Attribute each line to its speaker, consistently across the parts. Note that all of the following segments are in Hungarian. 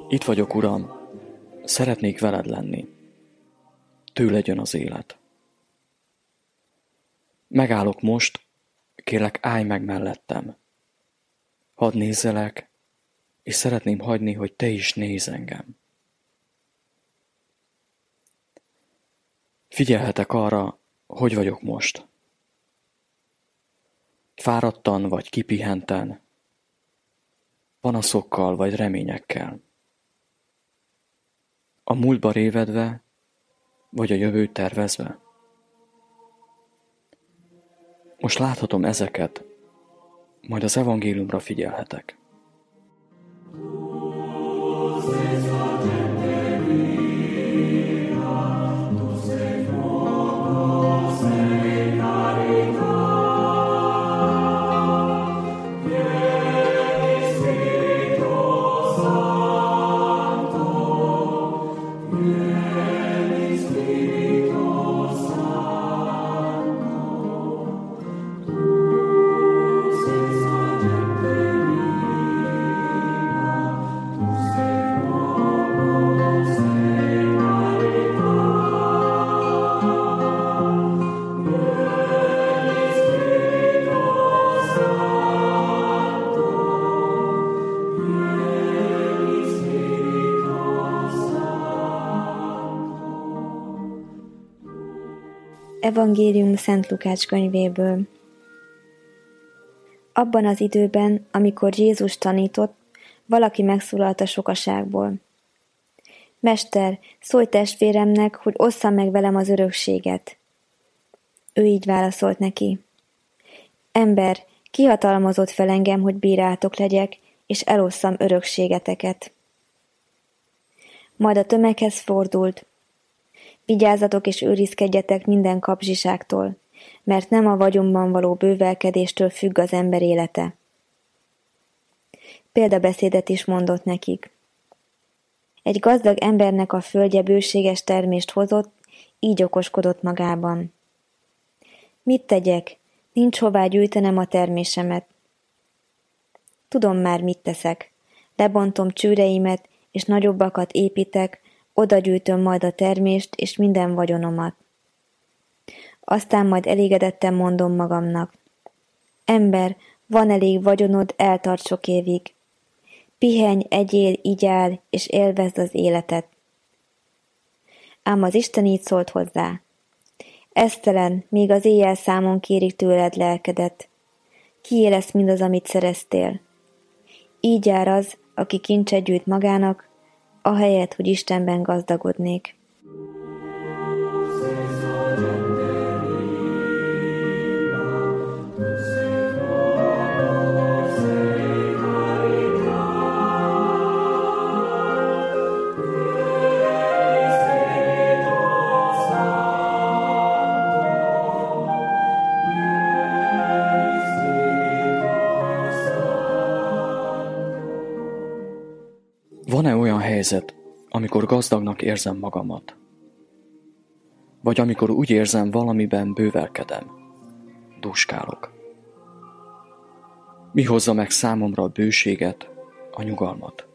Speaker 1: Itt vagyok, Uram, szeretnék veled lenni. Tőled jön az élet. Megállok most, kérlek, állj meg mellettem. Hadd nézzelek, és szeretném hagyni, hogy te is nézz engem. Figyelhetek arra, hogy vagyok most. Fáradtan vagy kipihenten, panaszokkal vagy reményekkel. A múltba révedve, vagy a jövőt tervezve. Most láthatom ezeket, majd az evangéliumra figyelhetek.
Speaker 2: Evangélium Szent Lukács könyvéből. Abban az időben, amikor Jézus tanított, valaki megszólalt a sokaságból. Mester, szólj testvéremnek, hogy ossza meg velem az örökséget. Ő így válaszolt neki. Ember, ki hatalmazott fel engem, hogy bírátok legyek, és elosszam örökségeteket. Majd a tömeghez fordult. Vigyázzatok és őrizkedjetek minden kapzsiságtól, mert nem a vagyonban való bővelkedéstől függ az ember élete. Példabeszédet is mondott nekik. Egy gazdag embernek a földje bőséges termést hozott, így okoskodott magában. Mit tegyek? Nincs hová gyűjtenem a termésemet. Tudom már, mit teszek. Lebontom csőreimet, és nagyobbakat építek, oda gyűjtöm majd a termést és minden vagyonomat. Aztán majd elégedetten mondom magamnak. Ember, van elég vagyonod, eltart sok évig. Pihenj, egyél, igyál, és élvezd az életet. Ám az Isten így szólt hozzá. Esztelen, még az éjjel számon kérik tőled lelkedet. Kié lesz mindaz, amit szereztél? Így jár az, aki kincset gyűjt magának, ahelyett, hogy Istenben gazdagodnék.
Speaker 1: Van-e olyan helyzet, amikor gazdagnak érzem magamat? Vagy amikor úgy érzem, valamiben bővelkedem, dúskálok? Mi hozza meg számomra a bőséget, a nyugalmat?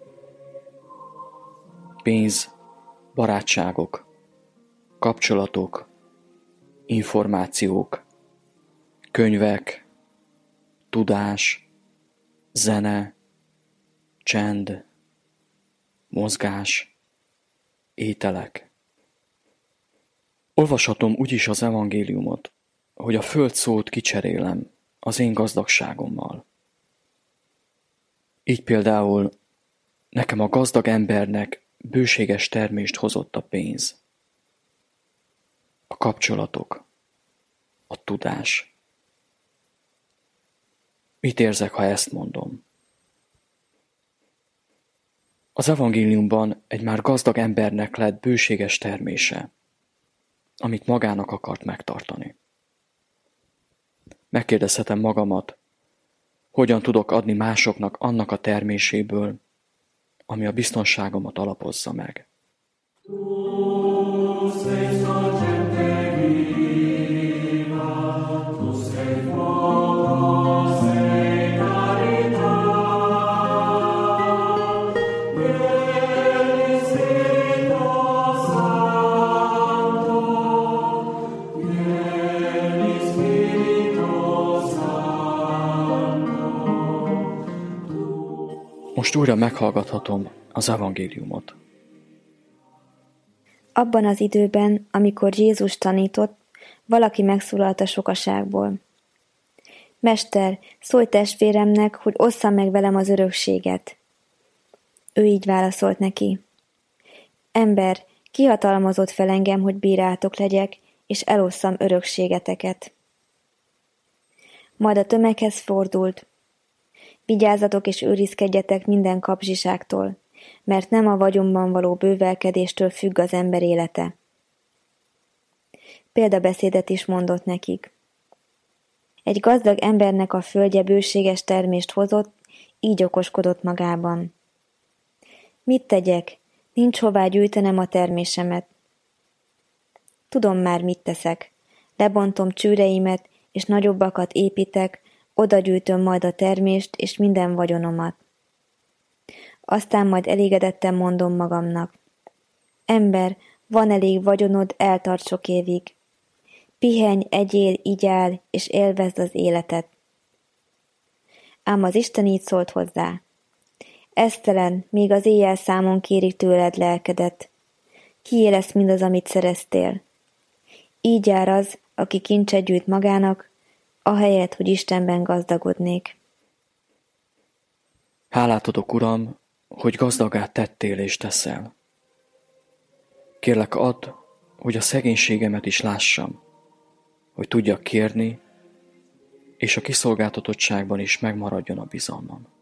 Speaker 1: Pénz, barátságok, kapcsolatok, információk, könyvek, tudás, zene, csend, mozgás, ételek. Olvashatom úgyis az evangéliumot, hogy a föld szót kicserélem az én gazdagságommal. Így például nekem a gazdag embernek bőséges termést hozott a pénz, a kapcsolatok, a tudás. Mit érzek, ha ezt mondom? Az evangéliumban egy már gazdag embernek lett bőséges termése, amit magának akart megtartani. Megkérdezhetem magamat, hogyan tudok adni másoknak annak a terméséből, ami a biztonságomat alapozza meg. Most újra meghallgathatom az evangéliumot.
Speaker 2: Abban az időben, amikor Jézus tanított, valaki megszólalt a sokaságból. Mester, szólj testvéremnek, hogy ossza meg velem az örökséget. Ő így válaszolt neki. Ember, ki hatalmazott fel engem, hogy bírátok legyek, és elosszam örökségeteket. Majd a tömeghez fordult. Vigyázzatok és őrizkedjetek minden kapzsiságtól, mert nem a vagyonban való bővelkedéstől függ az ember élete. Példabeszédet is mondott nekik. Egy gazdag embernek a földje bőséges termést hozott, így okoskodott magában. Mit tegyek? Nincs hová gyűjtenem a termésemet. Tudom már, mit teszek. Lebontom csőreimet, és nagyobbakat építek, oda gyűjtöm majd a termést és minden vagyonomat. Aztán majd elégedetten mondom magamnak. Ember, van elég vagyonod, eltart sok évig. Pihenj, egyél, igyál, és élvezd az életet. Ám az Isten így szólt hozzá. Esztelen, még az éjjel számon kérik tőled lelkedet. Kié lesz mindaz, amit szereztél? Így jár az, aki kincset gyűjt magának, ahelyett, hogy Istenben gazdagodnék.
Speaker 1: Hálát adok, Uram, hogy gazdagá tettél és teszel. Kérlek, add, hogy a szegénységemet is lássam, hogy tudjak kérni, és a kiszolgáltatottságban is megmaradjon a bizalmam.